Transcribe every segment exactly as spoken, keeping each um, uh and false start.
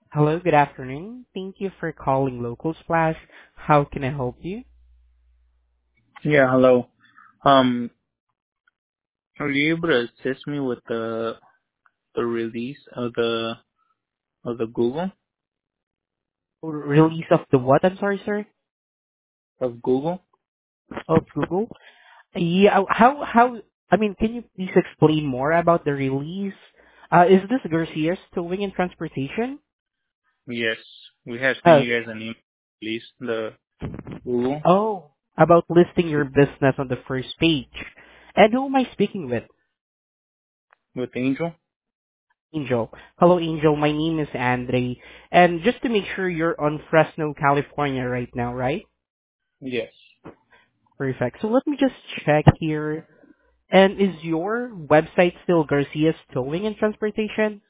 Hello, good afternoon. Thank you for calling Local Splash. How can I help you? Yeah, hello. Um, are you able to assist me with the the release of the of the Google Release of the what? I'm sorry, sir. of Google Of Google? Yeah, how, how, I mean, can you please explain more about the release? Uh, is this Garcia's Towing and Transportation? Yes, we have sent Uh, you guys an email release the Google oh, about listing your business on the first page. And who am I speaking with? with Angel. Angel. Hello, Angel. My name is Andre. And just to make sure you're on Fresno, California right now, right? Yes. Perfect. So let me just check here. And is your website still Garcia's Towing and Transportation?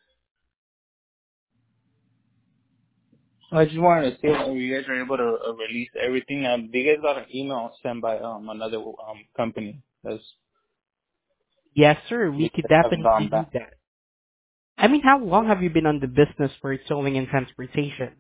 I just wanted to see if you guys are able to uh, release everything. Um, you guys got an email sent by um another um company. That's Yes, sir. you We could guys have definitely gone do back that. I mean, how long have you been on the business for towing and transportation?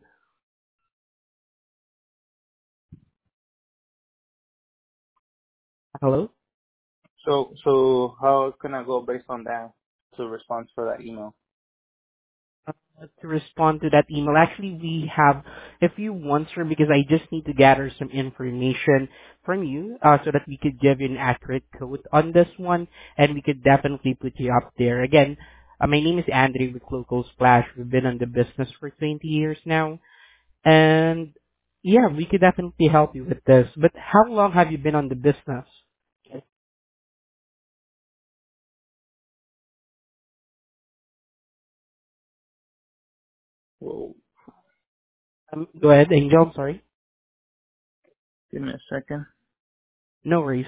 Hello? So so how can I go based on that to respond for that email? Uh, to respond to that email, actually, we have a few ones, sir, because I just need to gather some information from you uh, so that we could give you an accurate code on this one, and we could definitely put you up there. Again, uh, my name is Andre with Local Splash. We've been on the business for twenty years now. And yeah, we could definitely help you with this. But how long have you been on the business? Whoa, Um, go ahead, Angel. I'm sorry. give me a second. No worries.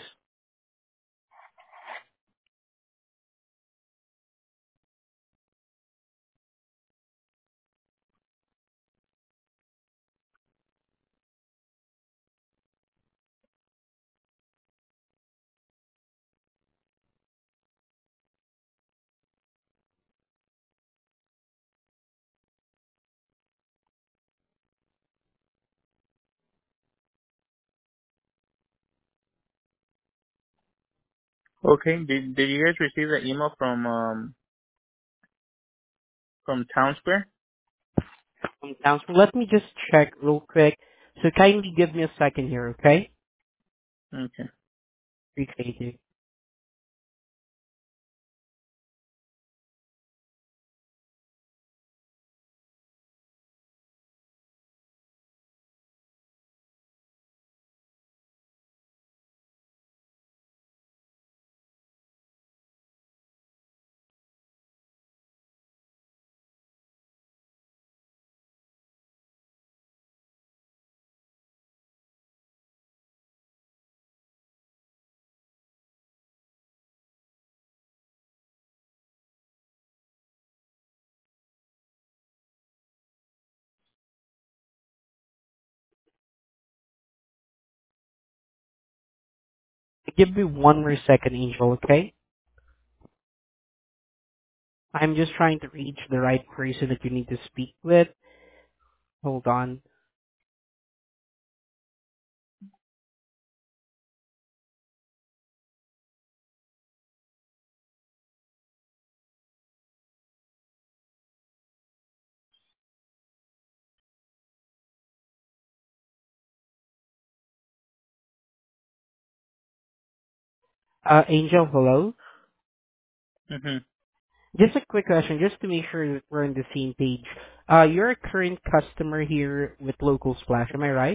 Okay, did did you guys receive the email from um from Town Square? Um, Council, let me just check real quick. So kindly give me a second here, okay? Okay. Appreciate you. Give me one more second, Angel, okay? I'm just trying to reach the right person that you need to speak with. Hold on. Uh, Angel, hello? Mhm. Just a quick question, just to make sure that we're on the same page. Uh, you're a current customer here with Local Splash, am I right?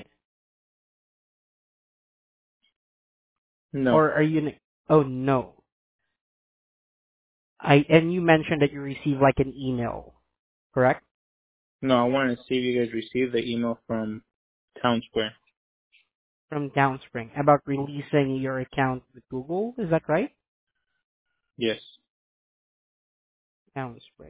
No. Or are you? N- oh no. I and you mentioned that you received like an email, correct? No, I wanted to see if you guys received the email from Town Square. From Downspring about releasing your account with Google. Is that right? Yes. Downspring.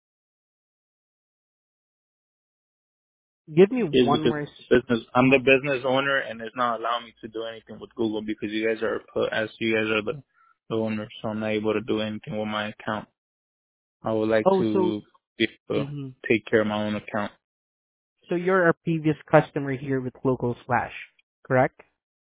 Give me Yes, one because more. s- business I'm the Uh, business owner and it's not allowing me to do anything with Google because you guys are put as you guys are the, the owner, so I'm not able to do anything with my account. I would like oh, so to be able to mhm. take care of my own account. So you're a previous customer here with Local Slash, correct?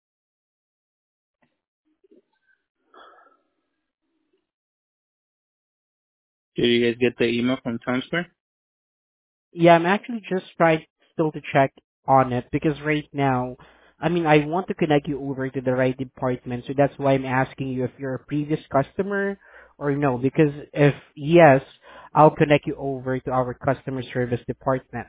Did you guys get the email from Times Square? Yeah, I'm actually just trying still to check on it because right now, I mean, I want to connect you over to the right department, so that's why I'm asking you if you're a previous customer or no. Because if yes, I'll connect you over to our customer service department.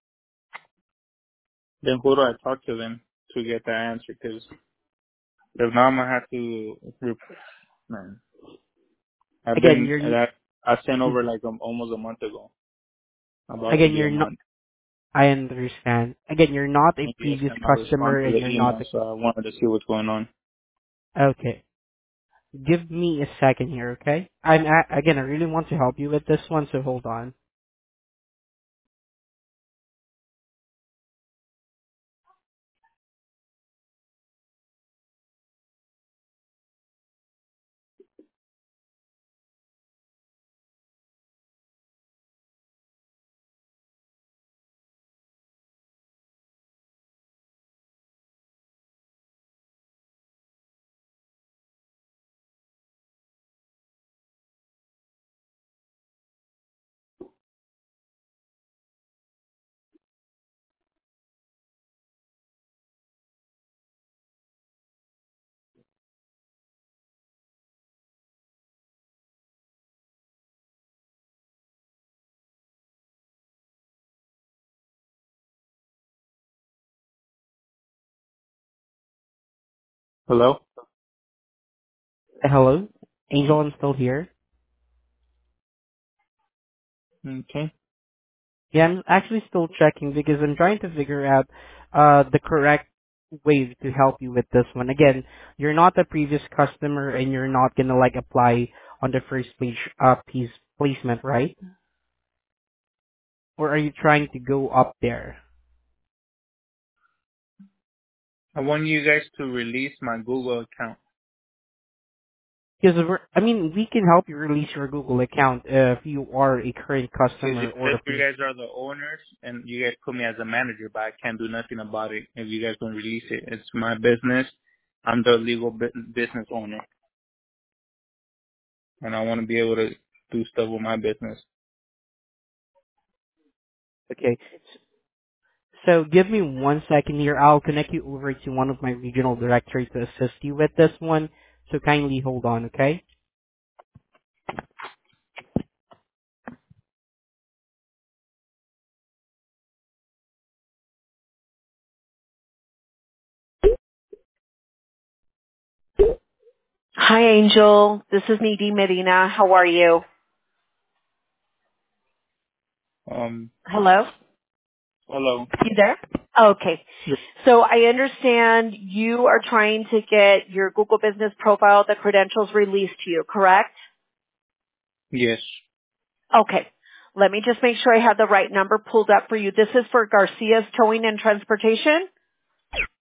Then who do I talk to then to get that answer? Because if not, I'm gonna have to. Rep- Man, I've Again, been you're n- that I sent over like um, almost a month ago. About to again, be a you're not. month. I understand. Again, you're not a And you guys previous cannot respond customer, to and the you're not. email, so I wanted to see what's going on. A, okay, give me a second here, okay? I'm a, again, I really want to help you with this one, so hold on. Hello. Hello, Angel, I'm still here. Okay. Yeah, I'm actually still checking because I'm trying to figure out uh the correct way to help you with this one. Again, you're not a previous customer and you're not gonna like apply on the first page uh piece placement, right? Or are you trying to go up there? I want you guys to release my Google account. Because we're, I mean, we can help you release your Google account if you are a current Because you customer or said a you pre. guys are the owners and you guys put me as a manager, but I can't do nothing about it if you guys don't release it. It's my business. I'm the legal bu- business owner, and I want to be able to do stuff with my business. Okay, so give me one second here. I'll connect you over to one of my regional directors to assist you with this one. So kindly hold on, okay? Hi, Angel. This is Nadine Medina. How are you? Um, Hello? hello. You there? Okay. So I understand you are trying to get your Google Business Profile, the credentials released to you, correct? Yes. Okay. Let me just make sure I have the right number pulled up for you. This is for Garcia's Towing and Transportation?